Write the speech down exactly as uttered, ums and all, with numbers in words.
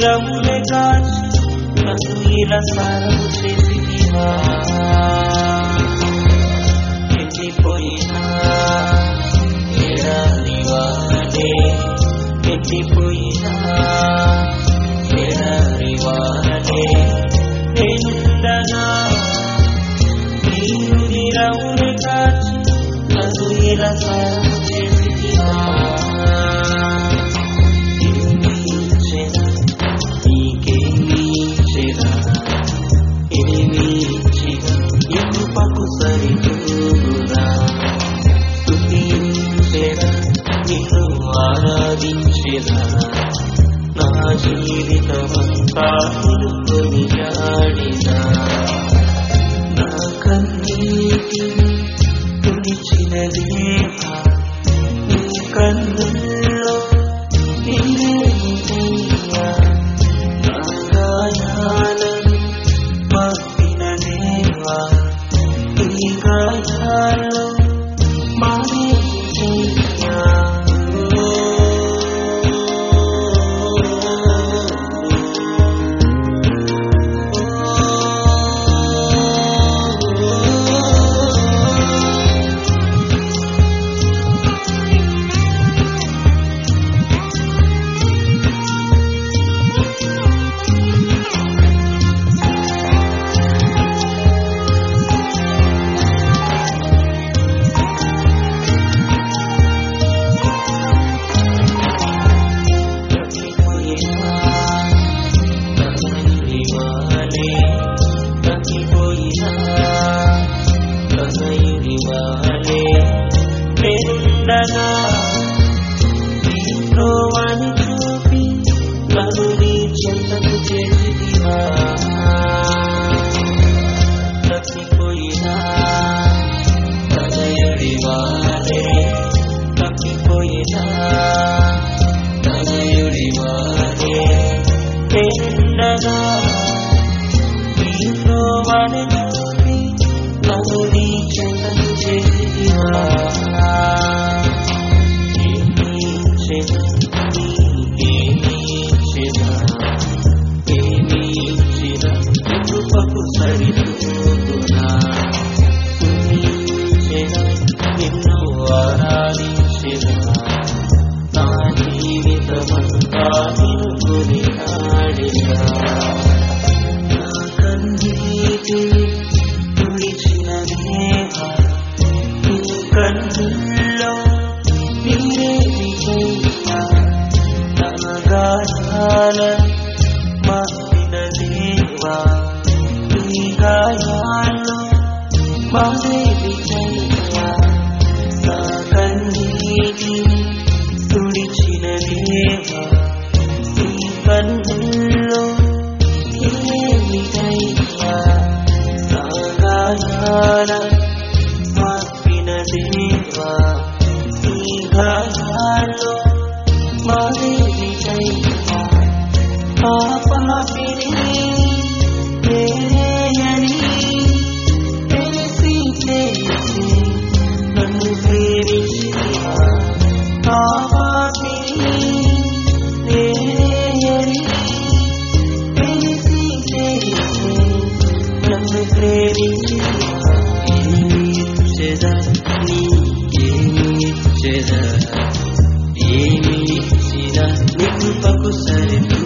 రములే కాచి నన్ను ఇలా సారము చేసితివా ఎండిపోయినా ఎడారి వానే ఎండిపోయినా ఎడారి వానే నేనుండగా నీవు రములే కాచి నన్ను ఇలా సారము చేసితివా నా జీవితమంతా కొనియాడినా నా కన్నీటి తుడిచిన దేవా నీ కన్నుల్లో నీవేనయ్యా నా గాయాలను పంపిన దేవా నీ గాయాలు మానేయ్యా నీలోని చూపి నన్ను నీ చెంతకు చేసితివా తప్పిపోయినా తనయుడివానే తప్పిపోయినా తనయుడివానే ఉండగా నీలోని చూపి నన్ను నీ చెంతకు చేసితివా నిన్ను ఆరాధించిన నా జీవితమంతా నిన్ను కొనియాడినా నా కన్నీటి తుడిచిన దేవా నీ కన్నుల్లో నీవే విజయ్యా నా గాయాల మాపిన దేవా నీ గాయాలు మాదే విజయ్యా నా కన్నీటి తుడిచిన దేవా నీ కన్నుల్లో నీవే విజయ్యా నా గాయాల మాపిన దేవా నీ గాయాలు మాదే విజయ్యా ఆ పాపిని నేనేయని తెలిసి తెలిసి నన్ను ప్రేమించితివా ఆ పాపిని నేనేయని తెలిసి తెలిసి నన్ను ప్రేమించితివా ఏమి ఇచ్చెదా నీకేమి ఇచ్చెదా ఏమి ఇచ్చినా నీ కృపకు సరితూ